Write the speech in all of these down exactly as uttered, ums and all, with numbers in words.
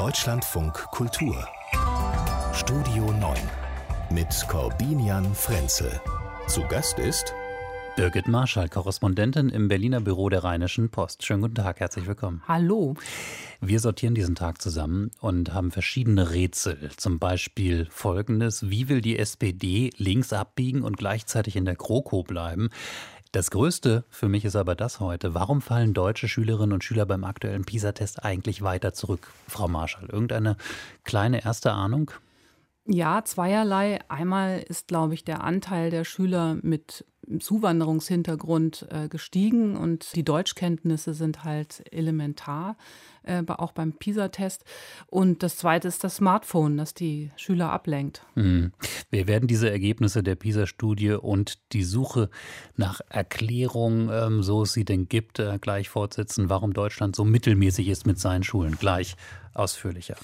Deutschlandfunk Kultur Studio neun mit Corbinian Frenzel. Zu Gast ist Birgit Marschall, Korrespondentin im Berliner Büro der Rheinischen Post. Schönen guten Tag, herzlich willkommen. Hallo. Wir sortieren diesen Tag zusammen und haben verschiedene Rätsel. Zum Beispiel folgendes: Wie will die S P D links abbiegen und gleichzeitig in der GroKo bleiben? Das Größte für mich ist aber das heute: Warum fallen deutsche Schülerinnen und Schüler beim aktuellen PISA-Test eigentlich weiter zurück? Frau Marschall, irgendeine kleine erste Ahnung? Ja, zweierlei. Einmal ist, glaube ich, der Anteil der Schüler mit Zuwanderungshintergrund äh, gestiegen und die Deutschkenntnisse sind halt elementar, äh, auch beim PISA-Test. Und das Zweite ist das Smartphone, das die Schüler ablenkt. Mhm. Wir werden diese Ergebnisse der PISA-Studie und die Suche nach Erklärung, ähm, so es sie denn gibt, äh, gleich fortsetzen, warum Deutschland so mittelmäßig ist mit seinen Schulen. Gleich ausführlicher.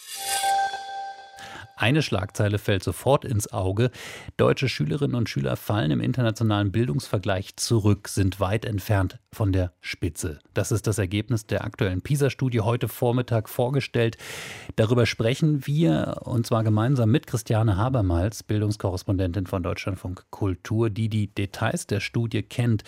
Eine Schlagzeile fällt sofort ins Auge: Deutsche Schülerinnen und Schüler fallen im internationalen Bildungsvergleich zurück, sind weit entfernt von der Spitze. Das ist das Ergebnis der aktuellen PISA-Studie, heute Vormittag vorgestellt. Darüber sprechen wir, und zwar gemeinsam mit Christiane Habermals, Bildungskorrespondentin von Deutschlandfunk Kultur, die die Details der Studie kennt.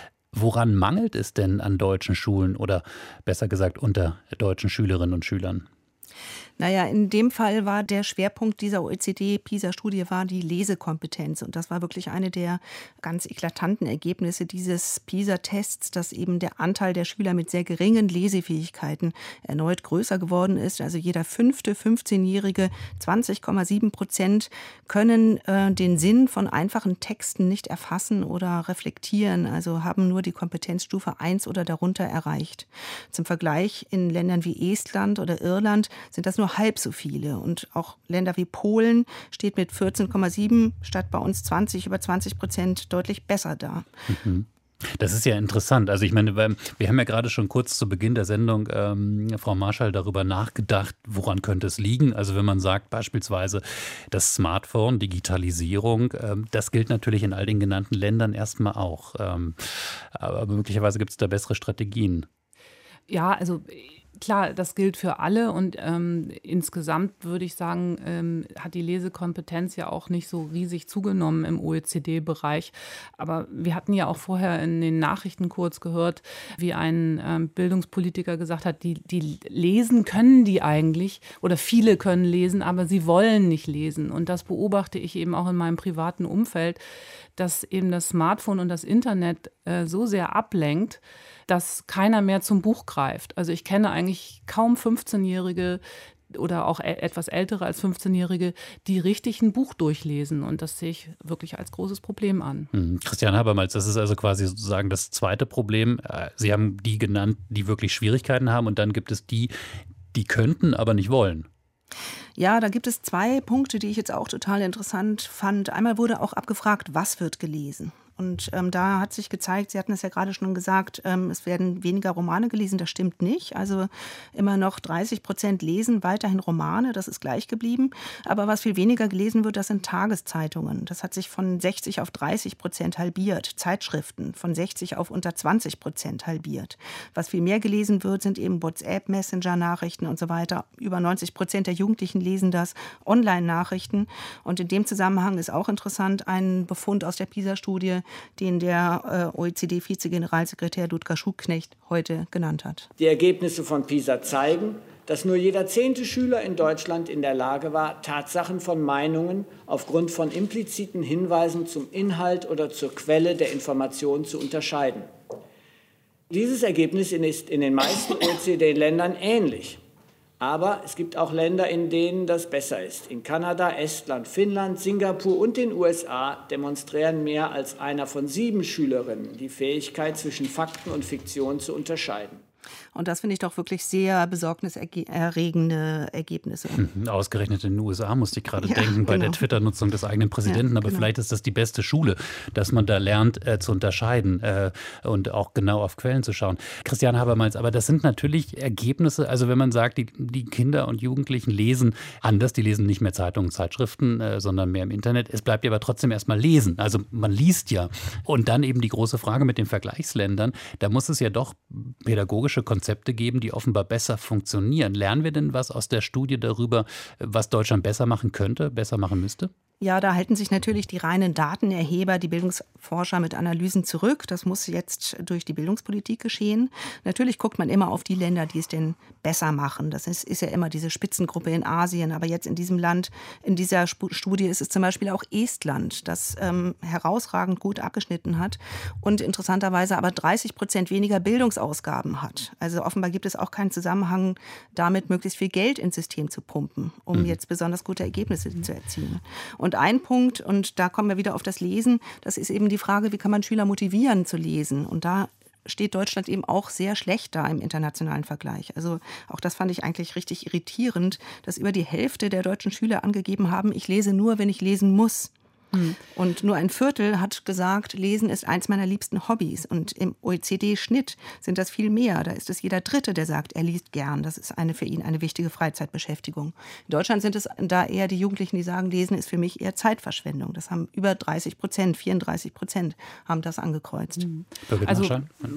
Woran mangelt es denn an deutschen Schulen oder besser gesagt unter deutschen Schülerinnen und Schülern? Naja, in dem Fall war der Schwerpunkt dieser O E C D-PISA-Studie war die Lesekompetenz. Und das war wirklich eine der ganz eklatanten Ergebnisse dieses PISA-Tests, dass eben der Anteil der Schüler mit sehr geringen Lesefähigkeiten erneut größer geworden ist. Also jeder fünfte fünfzehnjährige, zwanzig Komma sieben Prozent, können äh, den Sinn von einfachen Texten nicht erfassen oder reflektieren. Also haben nur die Kompetenzstufe eins oder darunter erreicht. Zum Vergleich, in Ländern wie Estland oder Irland sind das nur halb so viele. Und auch Länder wie Polen steht mit vierzehn Komma sieben statt bei uns zwanzig, über zwanzig Prozent deutlich besser da. Mhm. Das ist ja interessant. Also ich meine, wir haben ja gerade schon kurz zu Beginn der Sendung, ähm, Frau Marschall, darüber nachgedacht, woran könnte es liegen. Also wenn man sagt beispielsweise das Smartphone, Digitalisierung, ähm, das gilt natürlich in all den genannten Ländern erstmal auch. Ähm, aber möglicherweise gibt es da bessere Strategien. Ja, also klar, das gilt für alle und ähm, insgesamt würde ich sagen, ähm, hat die Lesekompetenz ja auch nicht so riesig zugenommen im O E C D-Bereich. Aber wir hatten ja auch vorher in den Nachrichten kurz gehört, wie ein ähm, Bildungspolitiker gesagt hat, die, die lesen können die eigentlich oder viele können lesen, aber sie wollen nicht lesen. Und das beobachte ich eben auch in meinem privaten Umfeld, dass eben das Smartphone und das Internet äh, so sehr ablenkt, dass keiner mehr zum Buch greift. Also ich kenne eigentlich kaum fünfzehnjährige oder auch etwas ältere als fünfzehnjährige, die richtig ein Buch durchlesen. Und das sehe ich wirklich als großes Problem an. Hm. Christiane Habermals, das ist also quasi sozusagen das zweite Problem. Sie haben die genannt, die wirklich Schwierigkeiten haben, und dann gibt es die, die könnten, aber nicht wollen. Ja, da gibt es zwei Punkte, die ich jetzt auch total interessant fand. Einmal wurde auch abgefragt, was wird gelesen? Und ähm, da hat sich gezeigt, Sie hatten es ja gerade schon gesagt, ähm, es werden weniger Romane gelesen. Das stimmt nicht. Also immer noch dreißig Prozent lesen weiterhin Romane, das ist gleich geblieben. Aber was viel weniger gelesen wird, das sind Tageszeitungen. Das hat sich von sechzig auf dreißig Prozent halbiert. Zeitschriften von sechzig auf unter zwanzig Prozent halbiert. Was viel mehr gelesen wird, sind eben WhatsApp, Messenger-Nachrichten und so weiter. Über neunzig Prozent der Jugendlichen lesen das, Online-Nachrichten. Und in dem Zusammenhang ist auch interessant ein Befund aus der PISA-Studie, den der äh, O E C D-Vize-Generalsekretär Ludger Schuknecht heute genannt hat. Die Ergebnisse von PISA zeigen, dass nur jeder zehnte Schüler in Deutschland in der Lage war, Tatsachen von Meinungen aufgrund von impliziten Hinweisen zum Inhalt oder zur Quelle der Information zu unterscheiden. Dieses Ergebnis ist in den meisten O E C D-Ländern ähnlich. Aber es gibt auch Länder, in denen das besser ist. In Kanada, Estland, Finnland, Singapur und den U S A demonstrieren mehr als einer von sieben Schülerinnen die Fähigkeit, zwischen Fakten und Fiktion zu unterscheiden. Und das finde ich doch wirklich sehr besorgniserregende Ergebnisse. Mhm, ausgerechnet in den U S A musste ich gerade ja, denken, bei genau. der Twitter-Nutzung des eigenen Präsidenten. Ja, aber genau. Vielleicht ist das die beste Schule, dass man da lernt äh, zu unterscheiden äh, und auch genau auf Quellen zu schauen. Christiane Habermals, aber das sind natürlich Ergebnisse, also wenn man sagt, die, die Kinder und Jugendlichen lesen anders, die lesen nicht mehr Zeitungen und Zeitschriften, äh, sondern mehr im Internet. Es bleibt ja aber trotzdem erstmal lesen. Also man liest ja. Und dann eben die große Frage mit den Vergleichsländern, da muss es ja doch pädagogische Konzepte Konzepte geben, die offenbar besser funktionieren. Lernen wir denn was aus der Studie darüber, was Deutschland besser machen könnte, besser machen müsste? Ja, da halten sich natürlich die reinen Datenerheber, die Bildungsforscher mit Analysen zurück. Das muss jetzt durch die Bildungspolitik geschehen. Natürlich guckt man immer auf die Länder, die es denn besser machen. Das ist, ist ja immer diese Spitzengruppe in Asien. Aber jetzt in diesem Land, in dieser Studie ist es zum Beispiel auch Estland, das ähm, herausragend gut abgeschnitten hat und interessanterweise aber dreißig Prozent weniger Bildungsausgaben hat. Also offenbar gibt es auch keinen Zusammenhang damit, möglichst viel Geld ins System zu pumpen, um mhm. jetzt besonders gute Ergebnisse mhm. zu erzielen. Und ein Punkt, und da kommen wir wieder auf das Lesen, das ist eben die Frage, wie kann man Schüler motivieren zu lesen? Und da steht Deutschland eben auch sehr schlecht da im internationalen Vergleich. Also auch das fand ich eigentlich richtig irritierend, dass über die Hälfte der deutschen Schüler angegeben haben, ich lese nur, wenn ich lesen muss. Und nur ein Viertel hat gesagt, Lesen ist eins meiner liebsten Hobbys. Und im O E C D-Schnitt sind das viel mehr. Da ist es jeder Dritte, der sagt, er liest gern. Das ist eine für ihn eine wichtige Freizeitbeschäftigung. In Deutschland sind es da eher die Jugendlichen, die sagen, Lesen ist für mich eher Zeitverschwendung. Das haben über dreißig Prozent, vierunddreißig Prozent haben das angekreuzt. Mhm. Also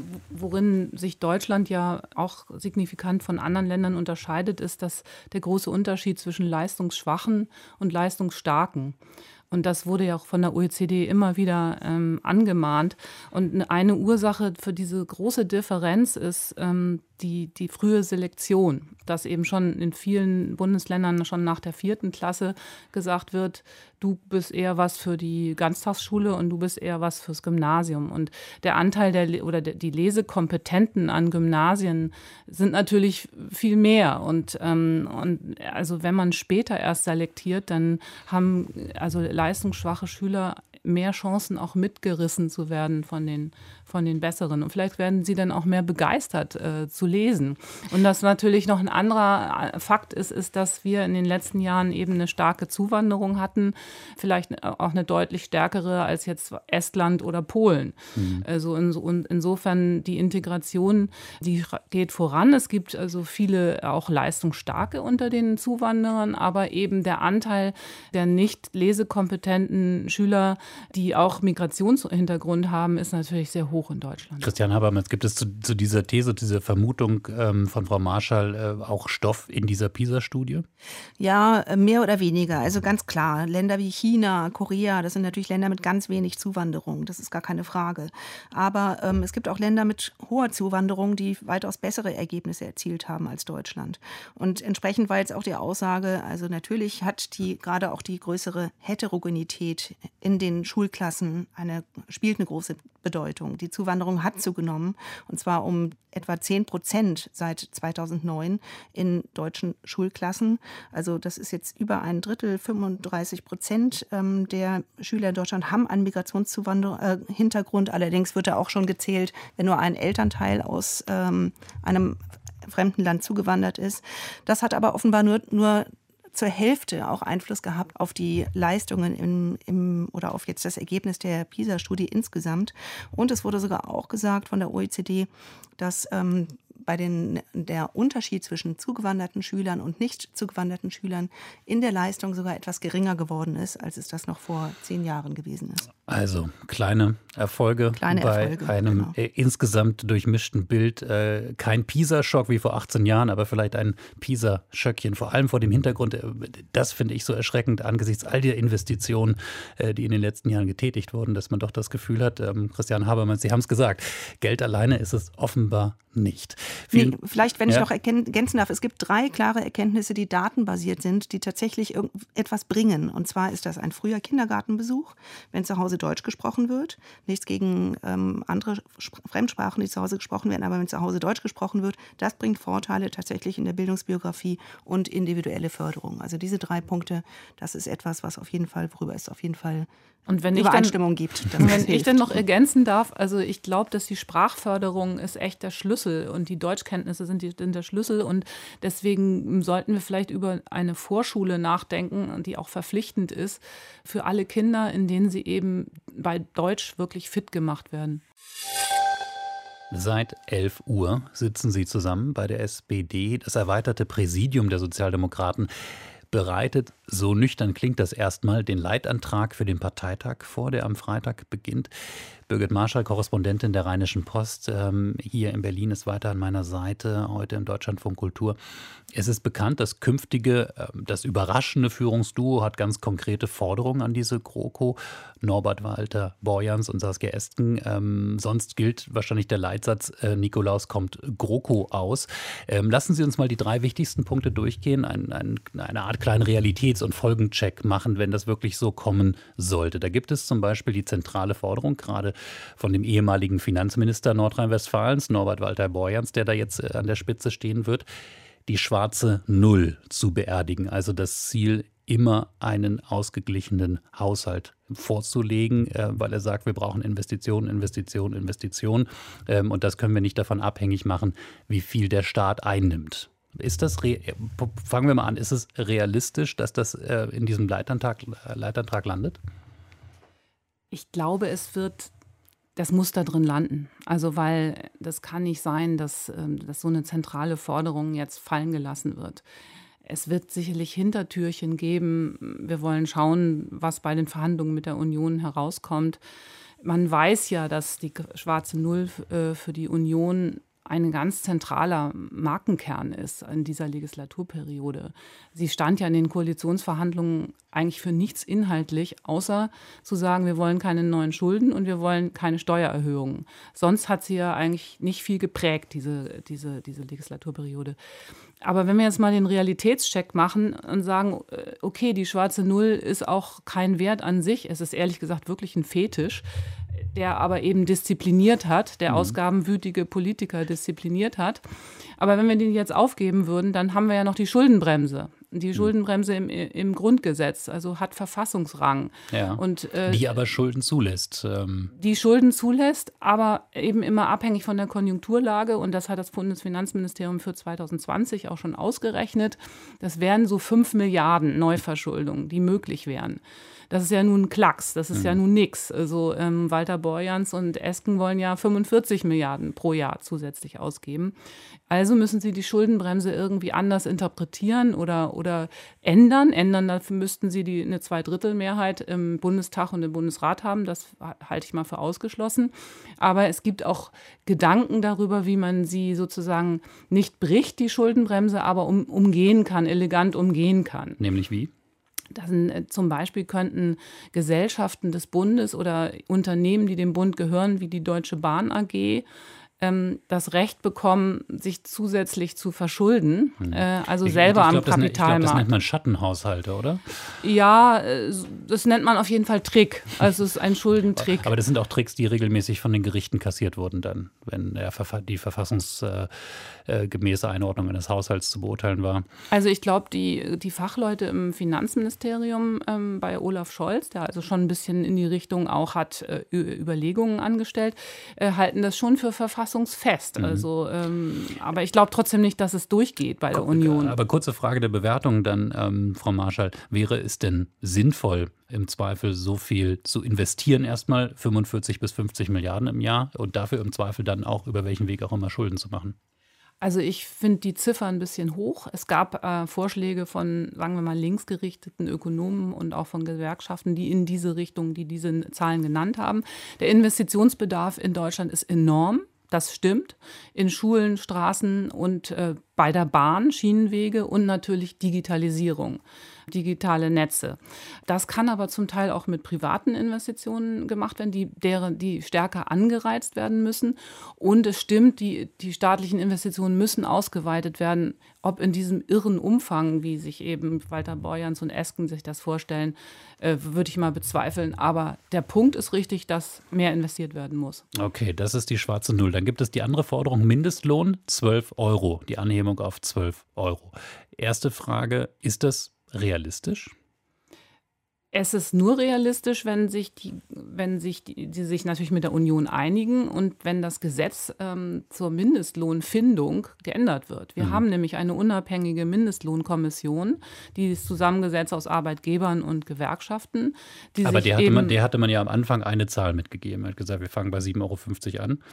worin sich Deutschland ja auch signifikant von anderen Ländern unterscheidet, ist, dass der große Unterschied zwischen leistungsschwachen und leistungsstarken. Und das wurde ja auch von der O E C D immer wieder ähm, angemahnt. Und eine Ursache für diese große Differenz ist ähm, die, die frühe Selektion, dass eben schon in vielen Bundesländern schon nach der vierten Klasse gesagt wird, du bist eher was für die Ganztagsschule und du bist eher was fürs Gymnasium. Und der Anteil der oder der, die Lesekompetenten an Gymnasien sind natürlich viel mehr. Und, ähm, und also wenn man später erst selektiert, dann haben also leistungsschwache Schüler mehr Chancen, auch mitgerissen zu werden von den, von den Besseren. Und vielleicht werden sie dann auch mehr begeistert äh, zu lesen. Und das natürlich noch ein anderer Fakt ist, ist, dass wir in den letzten Jahren eben eine starke Zuwanderung hatten, vielleicht auch eine deutlich stärkere als jetzt Estland oder Polen. Mhm. Also in, und insofern die Integration, die geht voran. Es gibt also viele auch leistungsstarke unter den Zuwanderern, aber eben der Anteil der nicht lesekompetenten Schüler, die auch Migrationshintergrund haben, ist natürlich sehr hoch in Deutschland. Christian Habermas, gibt es zu, zu dieser These, dieser Vermutung ähm, von Frau Marschall äh, auch Stoff in dieser PISA-Studie? Ja, mehr oder weniger. Also ganz klar, Länder wie China, Korea, das sind natürlich Länder mit ganz wenig Zuwanderung. Das ist gar keine Frage. Aber ähm, es gibt auch Länder mit hoher Zuwanderung, die weitaus bessere Ergebnisse erzielt haben als Deutschland. Und entsprechend war jetzt auch die Aussage, also natürlich hat die gerade auch die größere Heterogenität in den Schulklassen eine, spielt eine große Bedeutung. Die Zuwanderung hat zugenommen, und zwar um etwa zehn Prozent seit zweitausendneun in deutschen Schulklassen. Also das ist jetzt über ein Drittel, fünfunddreißig Prozent ähm, der Schüler in Deutschland haben einen Migrationshintergrund. Äh, Allerdings wird da auch schon gezählt, wenn nur ein Elternteil aus ähm, einem fremden Land zugewandert ist. Das hat aber offenbar nur, nur zur Hälfte auch Einfluss gehabt auf die Leistungen im, im, oder auf jetzt das Ergebnis der PISA-Studie insgesamt. Und es wurde sogar auch gesagt von der O E C D, dass ähm, bei den, der Unterschied zwischen zugewanderten Schülern und nicht zugewanderten Schülern in der Leistung sogar etwas geringer geworden ist, als es das noch vor zehn Jahren gewesen ist. Also kleine Erfolge kleine bei Erfolge, einem genau. äh, insgesamt durchmischten Bild. Äh, kein PISA-Schock wie vor achtzehn Jahren, aber vielleicht ein PISA-Schöckchen, vor allem vor dem Hintergrund. Äh, das finde ich so erschreckend angesichts all der Investitionen, äh, die in den letzten Jahren getätigt wurden, dass man doch das Gefühl hat, ähm, Christian Habermas, Sie haben es gesagt, Geld alleine ist es offenbar nicht. Nee, vielleicht, wenn ich ja. noch ergänzen darf, es gibt drei klare Erkenntnisse, die datenbasiert sind, die tatsächlich etwas bringen. Und zwar ist das ein früher Kindergartenbesuch, wenn zu Hause Deutsch gesprochen wird. Nichts gegen ähm, andere Fremdsprachen, die zu Hause gesprochen werden, aber wenn zu Hause Deutsch gesprochen wird, das bringt Vorteile tatsächlich in der Bildungsbiografie und individuelle Förderung. Also diese drei Punkte, das ist etwas, was auf jeden Fall, worüber es auf jeden Fall und wenn Übereinstimmung ich dann, gibt. Und wenn ich dann noch ergänzen darf, also ich glaube, dass die Sprachförderung ist echt der Schlüssel und die Deutschkenntnisse sind, die, sind der Schlüssel und deswegen sollten wir vielleicht über eine Vorschule nachdenken, die auch verpflichtend ist für alle Kinder, in denen sie eben bei Deutsch wirklich fit gemacht werden. Seit elf Uhr sitzen sie zusammen bei der S P D. Das erweiterte Präsidium der Sozialdemokraten bereitet, so nüchtern klingt das erstmal, den Leitantrag für den Parteitag vor, der am Freitag beginnt. Birgit Marschall, Korrespondentin der Rheinischen Post, ähm, hier in Berlin, ist weiter an meiner Seite, heute im Deutschlandfunk Kultur. Es ist bekannt, das künftige, äh, das überraschende Führungsduo hat ganz konkrete Forderungen an diese GroKo. Norbert Walter Borjans und Saskia Esken. Ähm, sonst gilt wahrscheinlich der Leitsatz, äh, Nikolaus kommt GroKo aus. Ähm, lassen Sie uns mal die drei wichtigsten Punkte durchgehen, ein, ein, eine Art kleinen Realitäts- und Folgencheck machen, wenn das wirklich so kommen sollte. Da gibt es zum Beispiel die zentrale Forderung, gerade von dem ehemaligen Finanzminister Nordrhein-Westfalens, Norbert Walter Borjans, der da jetzt äh, an der Spitze stehen wird, die schwarze Null zu beerdigen. Also das Ziel, immer einen ausgeglichenen Haushalt vorzulegen, äh, weil er sagt, wir brauchen Investitionen, Investitionen, Investitionen. Ähm, und das können wir nicht davon abhängig machen, wie viel der Staat einnimmt. Ist das, re- fangen wir mal an, ist es realistisch, dass das äh, in diesem Leitantrag, äh, Leitantrag landet? Ich glaube, es wird, das muss da drin landen. Also weil das kann nicht sein, dass, dass so eine zentrale Forderung jetzt fallen gelassen wird. Es wird sicherlich Hintertürchen geben. Wir wollen schauen, was bei den Verhandlungen mit der Union herauskommt. Man weiß ja, dass die schwarze Null äh, für die Union ein ganz zentraler Markenkern ist in dieser Legislaturperiode. Sie stand ja in den Koalitionsverhandlungen eigentlich für nichts inhaltlich, außer zu sagen, wir wollen keine neuen Schulden und wir wollen keine Steuererhöhungen. Sonst hat sie ja eigentlich nicht viel geprägt, diese, diese, diese Legislaturperiode. Aber wenn wir jetzt mal den Realitätscheck machen und sagen, okay, die schwarze Null ist auch kein Wert an sich, es ist ehrlich gesagt wirklich ein Fetisch, der aber eben diszipliniert hat, der mhm. ausgabenwütige Politiker diszipliniert hat. Aber wenn wir den jetzt aufgeben würden, dann haben wir ja noch die Schuldenbremse. Die Schuldenbremse im, im Grundgesetz, also hat Verfassungsrang. Ja, und, äh, die aber Schulden zulässt. Ähm. Die Schulden zulässt, aber eben immer abhängig von der Konjunkturlage. Und das hat das Bundesfinanzministerium für zwanzig zwanzig auch schon ausgerechnet. Das wären so fünf Milliarden Neuverschuldung, die möglich wären. Das ist ja nun ein Klacks, das ist mhm. ja nun nix. Also ähm, Walter Borjans und Esken wollen ja fünfundvierzig Milliarden pro Jahr zusätzlich ausgeben. Also müssen sie die Schuldenbremse irgendwie anders interpretieren oder, oder ändern. Ändern, dafür müssten sie die, eine Zweidrittelmehrheit im Bundestag und im Bundesrat haben. Das halte ich mal für ausgeschlossen. Aber es gibt auch Gedanken darüber, wie man sie sozusagen nicht bricht, die Schuldenbremse, aber um, umgehen kann, elegant umgehen kann. Nämlich wie? Das sind, zum Beispiel könnten Gesellschaften des Bundes oder Unternehmen, die dem Bund gehören, wie die Deutsche Bahn A G, ähm, das Recht bekommen, sich zusätzlich zu verschulden, hm. äh, also ich, selber ich glaub, am Kapitalmarkt. Ich glaube, das nennt man Schattenhaushalte, oder? Ja, das nennt man auf jeden Fall Trick. Also es ist ein Schuldentrick. Aber das sind auch Tricks, die regelmäßig von den Gerichten kassiert wurden dann, wenn der Verfa- die verfassungsgemäße Einordnung eines Haushalts zu beurteilen war. Also ich glaube, die, die Fachleute im Finanzministerium ähm, bei Olaf Scholz, der also schon ein bisschen in die Richtung auch hat äh, Überlegungen angestellt, äh, halten das schon für verfassungsfest. Mhm. Also, ähm, aber ich glaube trotzdem nicht, dass es durchgeht bei der Union. Aber kurze Frage der Bewertung dann, ähm, Frau Marschall. Wäre es denn sinnvoll, im Zweifel so viel zu investieren, erstmal fünfundvierzig bis fünfzig Milliarden im Jahr und dafür im Zweifel dann auch über welchen Weg auch immer Schulden zu machen? Also ich finde die Ziffer ein bisschen hoch. Es gab äh, Vorschläge von, sagen wir mal, linksgerichteten Ökonomen und auch von Gewerkschaften, die in diese Richtung, die diese Zahlen genannt haben. Der Investitionsbedarf in Deutschland ist enorm. Das stimmt. In Schulen, Straßen und äh, bei der Bahn, Schienenwege und natürlich Digitalisierung, digitale Netze. Das kann aber zum Teil auch mit privaten Investitionen gemacht werden, die, deren, die stärker angereizt werden müssen. Und es stimmt, die, die staatlichen Investitionen müssen ausgeweitet werden. Ob in diesem irren Umfang, wie sich eben Walter Borjans und Esken sich das vorstellen, äh, würde ich mal bezweifeln. Aber der Punkt ist richtig, dass mehr investiert werden muss. Okay, das ist die schwarze Null. Dann gibt es die andere Forderung, Mindestlohn zwölf Euro, die Anhebung auf zwölf Euro. Erste Frage, ist das realistisch? Es ist nur realistisch, wenn sich die, wenn sich die, die sich natürlich mit der Union einigen und wenn das Gesetz ähm, zur Mindestlohnfindung geändert wird. Wir mhm. haben nämlich eine unabhängige Mindestlohnkommission, die ist zusammengesetzt aus Arbeitgebern und Gewerkschaften. Die Aber sich der hatte, eben, man, der hatte man ja am Anfang eine Zahl mitgegeben. Er hat gesagt, wir fangen bei sieben Euro fünfzig an.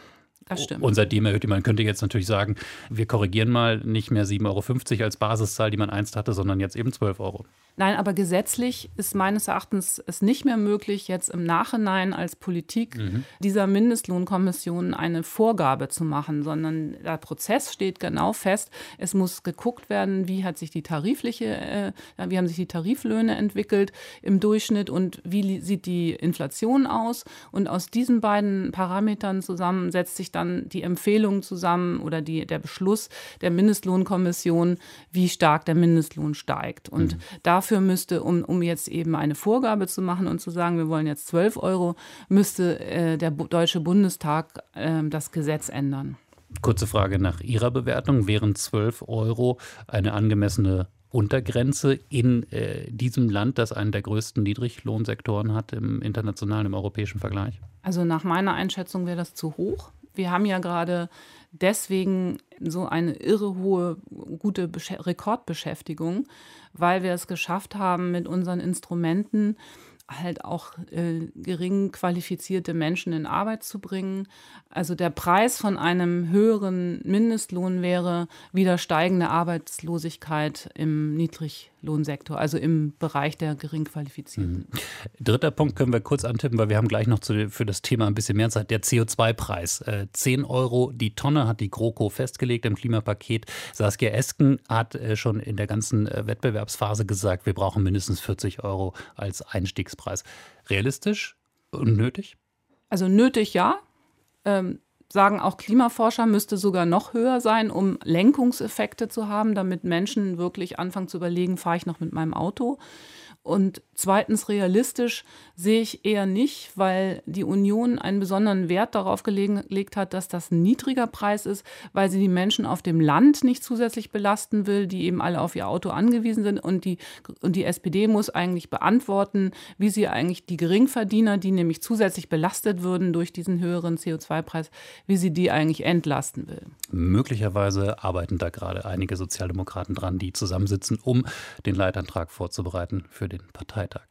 Das stimmt. Und seitdem erhöht, man könnte jetzt natürlich sagen, wir korrigieren mal, nicht mehr sieben Euro fünfzig als Basiszahl, die man einst hatte, sondern jetzt eben zwölf Euro. Nein, aber gesetzlich ist meines Erachtens es nicht mehr möglich, jetzt im Nachhinein als Politik mhm. dieser Mindestlohnkommission eine Vorgabe zu machen, sondern der Prozess steht genau fest. Es muss geguckt werden, wie hat sich die tarifliche, äh, wie haben sich die Tariflöhne entwickelt im Durchschnitt und wie sieht die Inflation aus. Und aus diesen beiden Parametern zusammen setzt sich dann die Empfehlung zusammen oder die, der Beschluss der Mindestlohnkommission, wie stark der Mindestlohn steigt. Und mhm. da Dafür müsste, um, um jetzt eben eine Vorgabe zu machen und zu sagen, wir wollen jetzt zwölf Euro, müsste äh, der Deutsche Bundestag äh, das Gesetz ändern. Kurze Frage nach Ihrer Bewertung. Wären zwölf Euro eine angemessene Untergrenze in äh, diesem Land, das einen der größten Niedriglohnsektoren hat im internationalen, im europäischen Vergleich? Also nach meiner Einschätzung wäre das zu hoch. Wir haben ja gerade deswegen so eine irre hohe, gute Besch- Rekordbeschäftigung, weil wir es geschafft haben, mit unseren Instrumenten halt auch äh, gering qualifizierte Menschen in Arbeit zu bringen. Also der Preis von einem höheren Mindestlohn wäre wieder steigende Arbeitslosigkeit im Niedriglohnsektor, also im Bereich der gering Qualifizierten. Mhm. Dritter Punkt können wir kurz antippen, weil wir haben gleich noch zu, für das Thema ein bisschen mehr Zeit. Der C O zwei Preis. Äh, zehn Euro die Tonne hat die GroKo festgelegt im Klimapaket. Saskia Esken hat äh, schon in der ganzen äh, Wettbewerbsphase gesagt, wir brauchen mindestens vierzig Euro als Einstiegspreis. Preis. Realistisch und nötig? Also nötig, ja. Ähm, sagen auch Klimaforscher, müsste sogar noch höher sein, um Lenkungseffekte zu haben, damit Menschen wirklich anfangen zu überlegen, fahre ich noch mit meinem Auto? Und zweitens, realistisch sehe ich eher nicht, weil die Union einen besonderen Wert darauf gelegt hat, dass das ein niedriger Preis ist, weil sie die Menschen auf dem Land nicht zusätzlich belasten will, die eben alle auf ihr Auto angewiesen sind. Und die, und die S P D muss eigentlich beantworten, wie sie eigentlich die Geringverdiener, die nämlich zusätzlich belastet würden durch diesen höheren C O zwei Preis, wie sie die eigentlich entlasten will. Möglicherweise arbeiten da gerade einige Sozialdemokraten dran, die zusammensitzen, um den Leitantrag vorzubereiten für den Parteitag.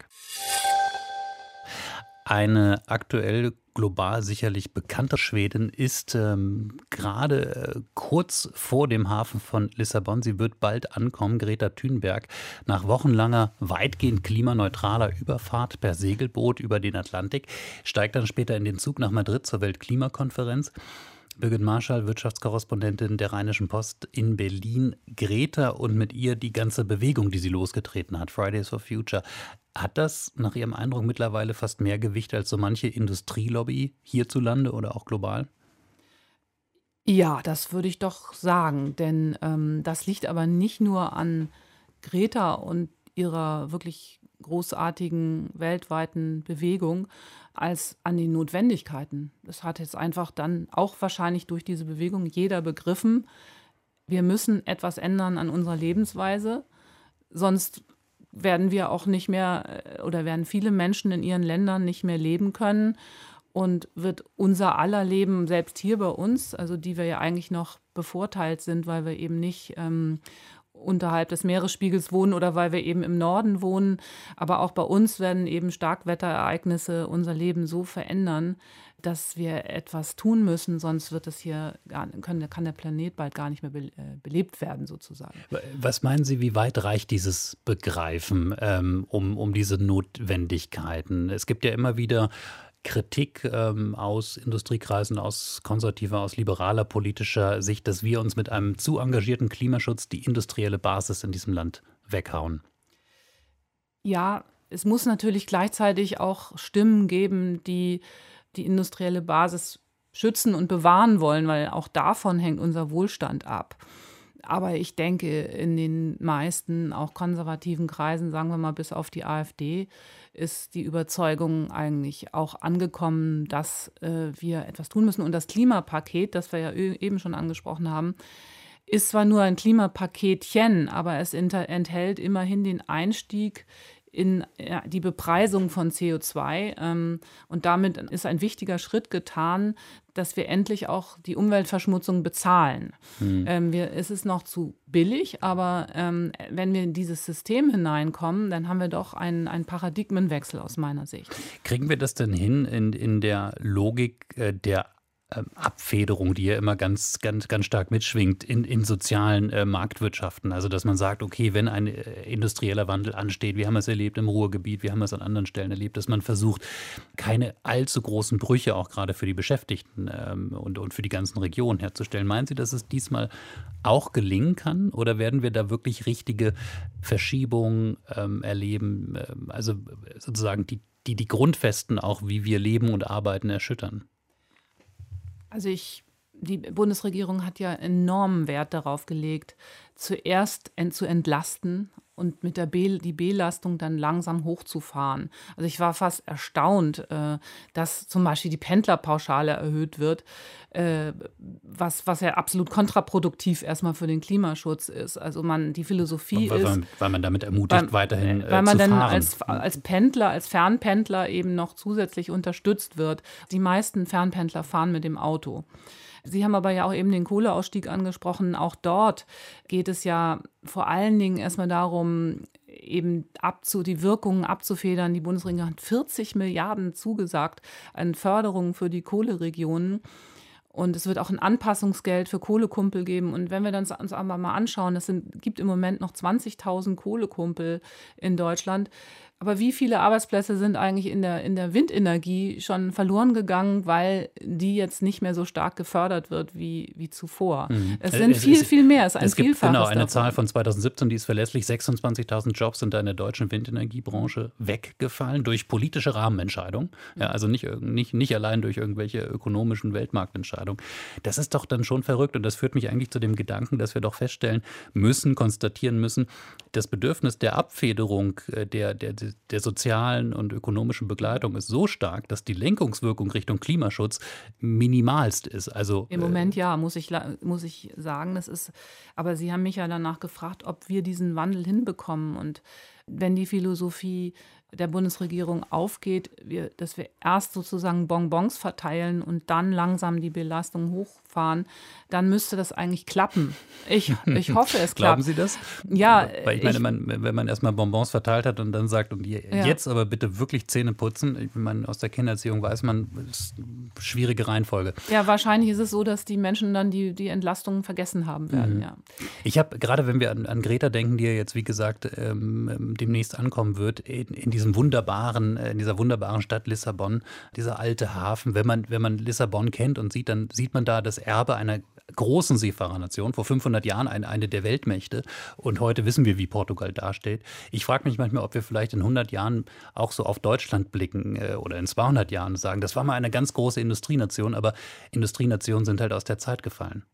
Eine aktuell global sicherlich bekannte Schwedin ist ähm, gerade äh, kurz vor dem Hafen von Lissabon. Sie wird bald ankommen. Greta Thunberg, nach wochenlanger, weitgehend klimaneutraler Überfahrt per Segelboot über den Atlantik, steigt dann später in den Zug nach Madrid zur Weltklimakonferenz. Birgit Marschall, Wirtschaftskorrespondentin der Rheinischen Post in Berlin. Greta und mit ihr die ganze Bewegung, die sie losgetreten hat, Fridays for Future. Hat das nach Ihrem Eindruck mittlerweile fast mehr Gewicht als so manche Industrielobby hierzulande oder auch global? Ja, das würde ich doch sagen, denn ähm, das liegt aber nicht nur an Greta und ihrer wirklich großartigen weltweiten Bewegung als an den Notwendigkeiten. Das hat jetzt einfach dann auch wahrscheinlich durch diese Bewegung jeder begriffen, wir müssen etwas ändern an unserer Lebensweise, sonst werden wir auch nicht mehr oder werden viele Menschen in ihren Ländern nicht mehr leben können und wird unser aller Leben, selbst hier bei uns, also die wir ja eigentlich noch bevorteilt sind, weil wir eben nicht ähm, unterhalb des Meeresspiegels wohnen oder weil wir eben im Norden wohnen. Aber auch bei uns werden eben Starkwetterereignisse unser Leben so verändern, dass wir etwas tun müssen, sonst wird es hier gar, können, kann der Planet bald gar nicht mehr be, äh, belebt werden sozusagen. Was meinen Sie, wie weit reicht dieses Begreifen ähm, um, um diese Notwendigkeiten? Es gibt ja immer wieder Kritik ähm, aus Industriekreisen, aus konservativer, aus liberaler politischer Sicht, dass wir uns mit einem zu engagierten Klimaschutz die industrielle Basis in diesem Land weghauen. Ja, es muss natürlich gleichzeitig auch Stimmen geben, die die industrielle Basis schützen und bewahren wollen, weil auch davon hängt unser Wohlstand ab. Aber ich denke, in den meisten, auch konservativen Kreisen, sagen wir mal bis auf die AfD, ist die Überzeugung eigentlich auch angekommen, dass äh, wir etwas tun müssen. Und das Klimapaket, das wir ja eben schon angesprochen haben, ist zwar nur ein Klimapaketchen, aber es enthält immerhin den Einstieg in ja, die Bepreisung von C O zwei. Ähm, und damit ist ein wichtiger Schritt getan, dass wir endlich auch die Umweltverschmutzung bezahlen. Hm. Ähm, wir, es ist noch zu billig, aber ähm, wenn wir in dieses System hineinkommen, dann haben wir doch einen, einen Paradigmenwechsel aus meiner Sicht. Kriegen wir das denn hin in, in der Logik äh, der ähm, Abfederung, die ja immer ganz, ganz, ganz stark mitschwingt in, in sozialen äh, Marktwirtschaften. Also dass man sagt, okay, wenn ein äh, industrieller Wandel ansteht, wir haben es erlebt im Ruhrgebiet, wir haben es an anderen Stellen erlebt, dass man versucht, keine allzu großen Brüche auch gerade für die Beschäftigten ähm, und, und für die ganzen Regionen herzustellen. Meinen Sie, dass es diesmal auch gelingen kann oder werden wir da wirklich richtige Verschiebungen ähm, erleben, ähm, also sozusagen die, die die Grundfesten auch, wie wir leben und arbeiten, erschüttern? Also ich, die Bundesregierung hat ja enormen Wert darauf gelegt, zuerst ent, zu entlasten und mit der B, die Belastung dann langsam hochzufahren. Also ich war fast erstaunt, äh, dass zum Beispiel die Pendlerpauschale erhöht wird, äh, was, was ja absolut kontraproduktiv erstmal für den Klimaschutz ist. Also man, die Philosophie weil, ist... Weil, weil man damit ermutigt, weil, weiterhin äh, weil man zu dann fahren. als, als Pendler, als Fernpendler eben noch zusätzlich unterstützt wird. Die meisten Fernpendler fahren mit dem Auto. Sie haben aber ja auch eben den Kohleausstieg angesprochen. Auch dort geht es ja vor allen Dingen erstmal darum, eben abzu, die Wirkungen abzufedern. Die Bundesregierung hat vierzig Milliarden zugesagt an Förderungen für die Kohleregionen. Und es wird auch ein Anpassungsgeld für Kohlekumpel geben. Und wenn wir dann uns aber mal anschauen, es sind, gibt im Moment noch zwanzigtausend Kohlekumpel in Deutschland. Aber wie viele Arbeitsplätze sind eigentlich in der, in der Windenergie schon verloren gegangen, weil die jetzt nicht mehr so stark gefördert wird wie, wie zuvor? Mhm. Es sind es, viel, es, viel mehr. Es, ist ein es gibt Vielfaches genau eine davon. Zahl von zweitausendsiebzehn, die ist verlässlich. sechsundzwanzigtausend Jobs sind da in der deutschen Windenergiebranche weggefallen durch politische Rahmenentscheidungen. Ja, also nicht, nicht, nicht allein durch irgendwelche ökonomischen Weltmarktentscheidungen. Das ist doch dann schon verrückt. Und das führt mich eigentlich zu dem Gedanken, dass wir doch feststellen müssen, konstatieren müssen, das Bedürfnis der Abfederung der, der, der sozialen und ökonomischen Begleitung ist so stark, dass die Lenkungswirkung Richtung Klimaschutz minimalst ist. Also, Im Moment ja, muss ich, muss ich sagen. Das ist, aber Sie haben mich ja danach gefragt, ob wir diesen Wandel hinbekommen. Und wenn die Philosophie der Bundesregierung aufgeht, wir, dass wir erst sozusagen Bonbons verteilen und dann langsam die Belastung hochfahren, dann müsste das eigentlich klappen. Ich, ich hoffe, es klappt. Glauben Sie das? Ja. Weil ich meine, ich, man, wenn man erstmal Bonbons verteilt hat und dann sagt, und jetzt ja. aber bitte wirklich Zähne putzen, ich meine, aus der Kindererziehung weiß man, das ist eine schwierige Reihenfolge. Ja, wahrscheinlich ist es so, dass die Menschen dann die, die Entlastungen vergessen haben werden, mhm. ja. Ich habe, gerade wenn wir an, an Greta denken, die ja jetzt, wie gesagt, ähm, demnächst ankommen wird, in, in diesem wunderbaren, in dieser wunderbaren Stadt Lissabon, dieser alte Hafen. Wenn man, wenn man Lissabon kennt und sieht, dann sieht man da das Erbe einer großen Seefahrernation, vor fünfhundert Jahren eine, eine der Weltmächte. Und heute wissen wir, wie Portugal dasteht. Ich frage mich manchmal, ob wir vielleicht in hundert Jahren auch so auf Deutschland blicken äh, oder in zweihundert Jahren sagen, das war mal eine ganz große Industrienation, aber Industrienationen sind halt aus der Zeit gefallen.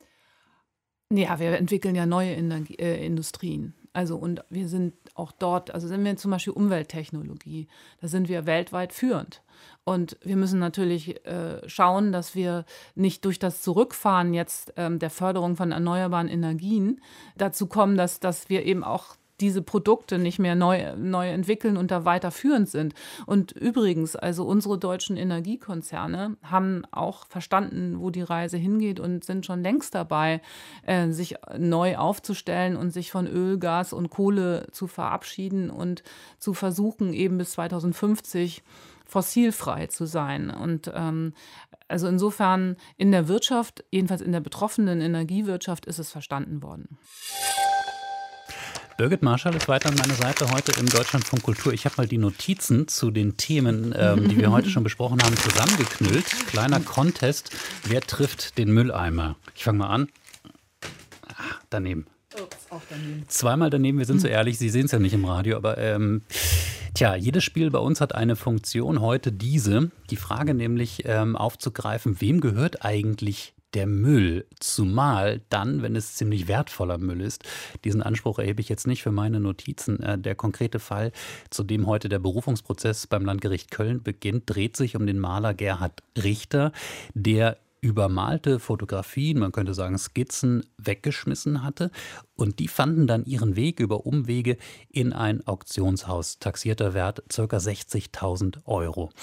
Ja, wir entwickeln ja neue Energie, äh, Industrien. Also und wir sind auch dort, also sind wir zum Beispiel Umwelttechnologie, da sind wir weltweit führend. Und wir müssen natürlich äh, schauen, dass wir nicht durch das Zurückfahren jetzt ähm, der Förderung von erneuerbaren Energien dazu kommen, dass, dass wir eben auch diese Produkte nicht mehr neu, neu entwickeln und da weiter führend sind. Und übrigens, also unsere deutschen Energiekonzerne haben auch verstanden, wo die Reise hingeht und sind schon längst dabei, äh, sich neu aufzustellen und sich von Öl, Gas und Kohle zu verabschieden und zu versuchen, eben bis zweitausendfünfzig fossilfrei zu sein. Und ähm, also insofern in der Wirtschaft, jedenfalls in der betroffenen Energiewirtschaft, ist es verstanden worden. Birgit Marschall ist weiter an meiner Seite heute im Deutschlandfunk Kultur. Ich habe mal die Notizen zu den Themen, ähm, die wir heute schon besprochen haben, zusammengeknüllt. Kleiner Contest, wer trifft den Mülleimer? Ich fange mal an. Ah, daneben. Ups, auch daneben. Zweimal daneben, wir sind so ehrlich, Sie sehen es ja nicht im Radio, aber ähm, tja, jedes Spiel bei uns hat eine Funktion, heute diese. Die Frage nämlich ähm, aufzugreifen, wem gehört eigentlich der Müll, zumal dann, wenn es ziemlich wertvoller Müll ist. Diesen Anspruch erhebe ich jetzt nicht für meine Notizen. Der konkrete Fall, zu dem heute der Berufungsprozess beim Landgericht Köln beginnt, dreht sich um den Maler Gerhard Richter, der übermalte Fotografien, man könnte sagen Skizzen, weggeschmissen hatte. Und die fanden dann ihren Weg über Umwege in ein Auktionshaus. Taxierter Wert ca. sechzigtausend Euro.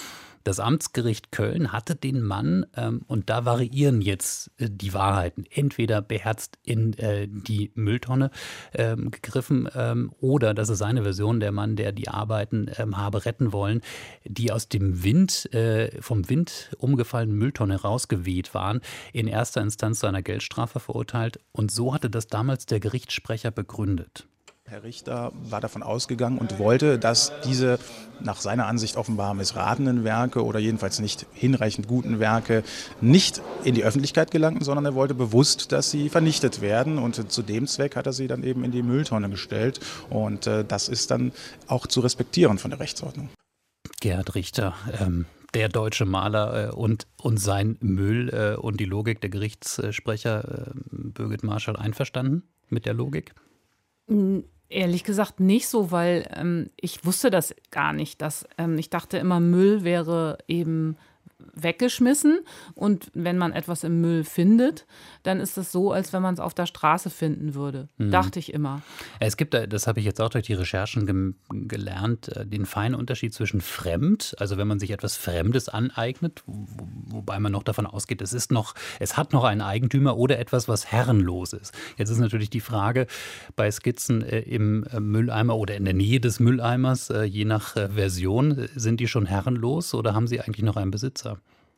Das Amtsgericht Köln hatte den Mann, ähm, und da variieren jetzt äh, die Wahrheiten, entweder beherzt in äh, die Mülltonne ähm, gegriffen ähm, oder, das ist seine Version, der Mann, der die Arbeiten ähm, habe retten wollen, die aus dem Wind, äh, vom Wind umgefallenen Mülltonne rausgeweht waren, in erster Instanz zu einer Geldstrafe verurteilt. Und so hatte das damals der Gerichtssprecher begründet. Herr Richter war davon ausgegangen und wollte, dass diese nach seiner Ansicht offenbar missratenen Werke oder jedenfalls nicht hinreichend guten Werke nicht in die Öffentlichkeit gelangten, sondern er wollte bewusst, dass sie vernichtet werden. Und zu dem Zweck hat er sie dann eben in die Mülltonne gestellt. Und äh, das ist dann auch zu respektieren von der Rechtsordnung. Gerhard Richter, ähm, der deutsche Maler äh, und, und sein Müll äh, und die Logik der Gerichtssprecher, äh, Birgit Marschall, einverstanden mit der Logik? Ehrlich gesagt nicht so, weil ähm, ich wusste das gar nicht. Dass, ähm, ich dachte immer, Müll wäre eben weggeschmissen und wenn man etwas im Müll findet, dann ist es so, als wenn man es auf der Straße finden würde. Mhm. Dachte ich immer. Es gibt, das habe ich jetzt auch durch die Recherchen ge- gelernt, den feinen Unterschied zwischen fremd, also wenn man sich etwas Fremdes aneignet, wo, wobei man noch davon ausgeht, es ist noch, es hat noch einen Eigentümer, oder etwas, was herrenlos ist. Jetzt ist natürlich die Frage bei Skizzen äh, im äh, Mülleimer oder in der Nähe des Mülleimers, äh, je nach äh, Version, sind die schon herrenlos oder haben sie eigentlich noch einen Besitzer?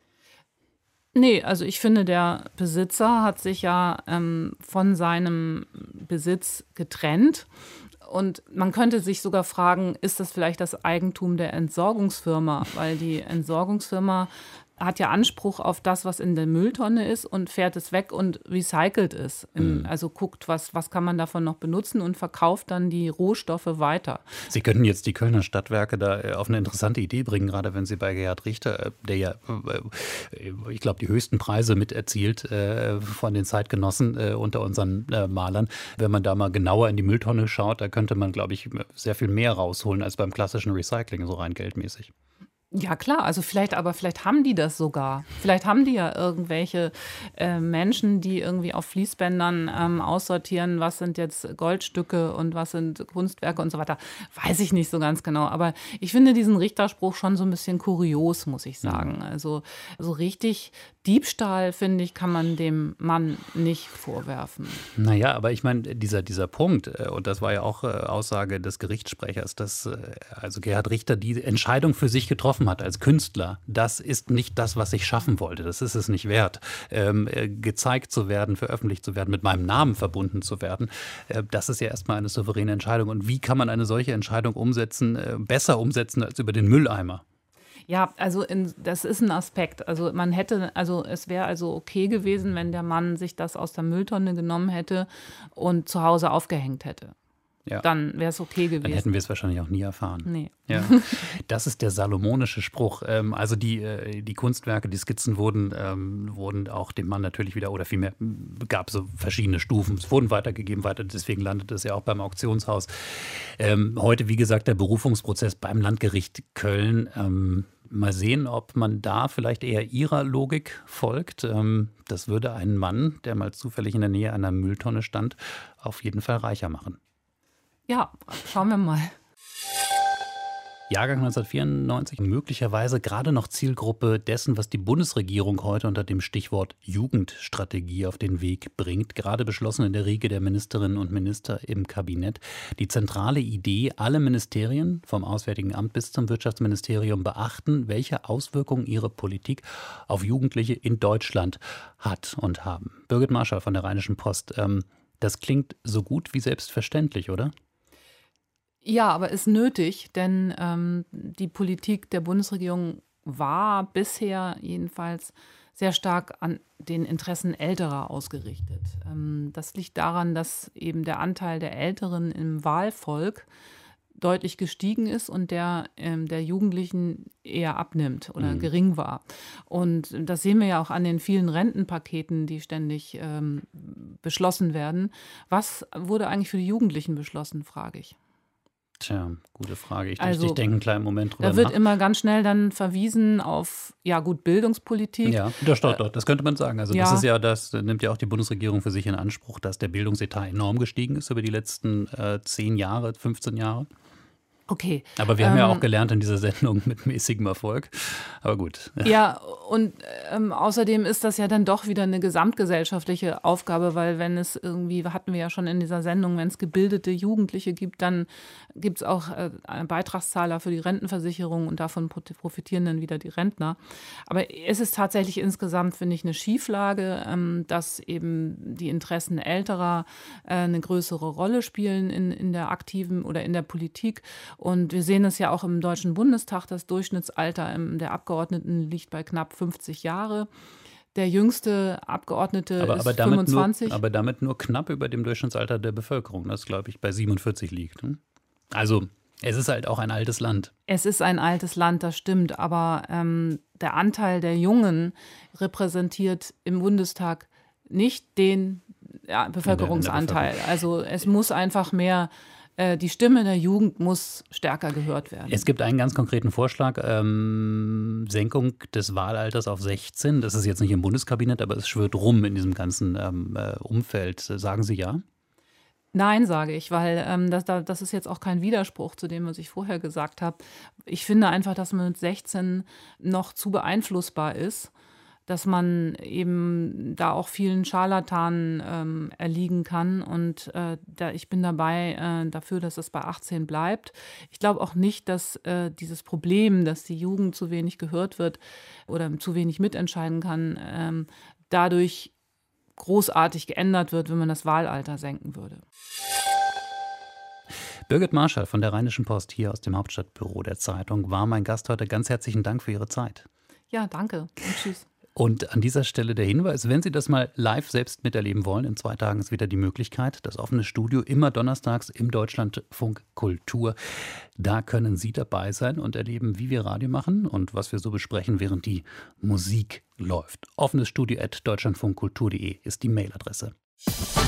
Nee, also ich finde, der Besitzer hat sich ja ähm, von seinem Besitz getrennt. Und man könnte sich sogar fragen, ist das vielleicht das Eigentum der Entsorgungsfirma? Weil die Entsorgungsfirma hat ja Anspruch auf das, was in der Mülltonne ist, und fährt es weg und recycelt es. Mhm. Also guckt, was, was kann man davon noch benutzen und verkauft dann die Rohstoffe weiter. Sie könnten jetzt die Kölner Stadtwerke da auf eine interessante Idee bringen, gerade wenn Sie bei Gerhard Richter, der ja, ich glaube, die höchsten Preise mit erzielt von den Zeitgenossen unter unseren Malern. Wenn man da mal genauer in die Mülltonne schaut, da könnte man, glaube ich, sehr viel mehr rausholen als beim klassischen Recycling, so rein geldmäßig. Ja klar, also vielleicht, aber vielleicht haben die das sogar. Vielleicht haben die ja irgendwelche äh, Menschen, die irgendwie auf Fließbändern ähm, aussortieren, was sind jetzt Goldstücke und was sind Kunstwerke und so weiter. Weiß ich nicht so ganz genau. Aber ich finde diesen Richterspruch schon so ein bisschen kurios, muss ich sagen. Mhm. Also so richtig Diebstahl, finde ich, kann man dem Mann nicht vorwerfen. Naja, aber ich meine, dieser, dieser Punkt, und das war ja auch Aussage des Gerichtssprechers, dass also Gerhard Richter die Entscheidung für sich getroffen hat als Künstler, das ist nicht das, was ich schaffen wollte. Das ist es nicht wert, ähm, gezeigt zu werden, veröffentlicht zu werden, mit meinem Namen verbunden zu werden. Äh, das ist ja erstmal eine souveräne Entscheidung. Und wie kann man eine solche Entscheidung umsetzen, äh, besser umsetzen als über den Mülleimer? Ja, also in, das ist ein Aspekt. Also man hätte, also es wäre also okay gewesen, wenn der Mann sich das aus der Mülltonne genommen hätte und zu Hause aufgehängt hätte. Ja. Dann wäre es okay gewesen. Dann hätten wir es wahrscheinlich auch nie erfahren. Nee. Ja. Das ist der salomonische Spruch. Also die, die Kunstwerke, die Skizzen wurden, ähm, wurden auch dem Mann natürlich wieder, oder vielmehr gab es so verschiedene Stufen. Es wurden weitergegeben, weiter, deswegen landet es ja auch beim Auktionshaus. Ähm, heute, wie gesagt, der Berufungsprozess beim Landgericht Köln. Ähm, mal sehen, ob man da vielleicht eher ihrer Logik folgt. Ähm, das würde einen Mann, der mal zufällig in der Nähe einer Mülltonne stand, auf jeden Fall reicher machen. Ja, schauen wir mal. Jahrgang neunzehnhundertvierundneunzig, möglicherweise gerade noch Zielgruppe dessen, was die Bundesregierung heute unter dem Stichwort Jugendstrategie auf den Weg bringt. Gerade beschlossen in der Riege der Ministerinnen und Minister im Kabinett. Die zentrale Idee, alle Ministerien, vom Auswärtigen Amt bis zum Wirtschaftsministerium, beachten, welche Auswirkungen ihre Politik auf Jugendliche in Deutschland hat und haben. Birgit Marschall von der Rheinischen Post. Ähm, das klingt so gut wie selbstverständlich, oder? Ja, aber ist nötig, denn ähm, die Politik der Bundesregierung war bisher jedenfalls sehr stark an den Interessen Älterer ausgerichtet. Ähm, das liegt daran, dass eben der Anteil der Älteren im Wahlvolk deutlich gestiegen ist und der ähm, der Jugendlichen eher abnimmt oder mhm. gering war. Und das sehen wir ja auch an den vielen Rentenpaketen, die ständig ähm, beschlossen werden. Was wurde eigentlich für die Jugendlichen beschlossen, frage ich. Tja, gute Frage. Ich, also, ich denke einen kleinen Moment drüber nach. Da wird immer ganz schnell dann verwiesen auf, ja gut, Bildungspolitik. Ja, das, doch, doch, das könnte man sagen. Also ja. das ist ja, das nimmt ja auch die Bundesregierung für sich in Anspruch, dass der Bildungsetat enorm gestiegen ist über die letzten äh, zehn Jahre, fünfzehn Jahre. Okay. Aber wir haben ähm, ja auch gelernt in dieser Sendung mit mäßigem Erfolg. Aber gut. Ja, und ähm, außerdem ist das ja dann doch wieder eine gesamtgesellschaftliche Aufgabe, weil wenn es irgendwie, hatten wir ja schon in dieser Sendung, wenn es gebildete Jugendliche gibt, dann gibt es auch äh, einen Beitragszahler für die Rentenversicherung und davon profitieren dann wieder die Rentner. Aber es ist tatsächlich insgesamt, finde ich, eine Schieflage, ähm, dass eben die Interessen Älterer äh, eine größere Rolle spielen in, in der aktiven oder in der Politik. Und wir sehen es ja auch im Deutschen Bundestag, das Durchschnittsalter der Abgeordneten liegt bei knapp fünfzig Jahre. Der jüngste Abgeordnete aber, ist aber damit fünfundzwanzig. Nur, aber damit nur knapp über dem Durchschnittsalter der Bevölkerung, das glaube ich bei siebenundvierzig liegt. Also es ist halt auch ein altes Land. Es ist ein altes Land, das stimmt. Aber ähm, der Anteil der Jungen repräsentiert im Bundestag nicht den ja, Bevölkerungsanteil. In der, in der Bevölkerung. Also es muss einfach mehr... Die Stimme der Jugend muss stärker gehört werden. Es gibt einen ganz konkreten Vorschlag, ähm, Senkung des Wahlalters auf sechzehn. Das ist jetzt nicht im Bundeskabinett, aber es schwirrt rum in diesem ganzen ähm, Umfeld. Sagen Sie ja? Nein, sage ich, weil ähm, das, das ist jetzt auch kein Widerspruch zu dem, was ich vorher gesagt habe. Ich finde einfach, dass man mit sechzehn noch zu beeinflussbar ist, dass man eben da auch vielen Scharlatanen ähm, erliegen kann. Und äh, da, ich bin dabei äh, dafür, dass es bei achtzehn bleibt. Ich glaube auch nicht, dass äh, dieses Problem, dass die Jugend zu wenig gehört wird oder zu wenig mitentscheiden kann, ähm, dadurch großartig geändert wird, wenn man das Wahlalter senken würde. Birgit Marschall von der Rheinischen Post hier aus dem Hauptstadtbüro der Zeitung war mein Gast heute. Ganz herzlichen Dank für Ihre Zeit. Ja, danke und tschüss. Und an dieser Stelle der Hinweis, wenn Sie das mal live selbst miterleben wollen, in zwei Tagen ist wieder die Möglichkeit, das offene Studio immer donnerstags im Deutschlandfunk Kultur. Da können Sie dabei sein und erleben, wie wir Radio machen und was wir so besprechen, während die Musik läuft. offenes Studio at deutschlandfunkkultur punkt de ist die Mailadresse.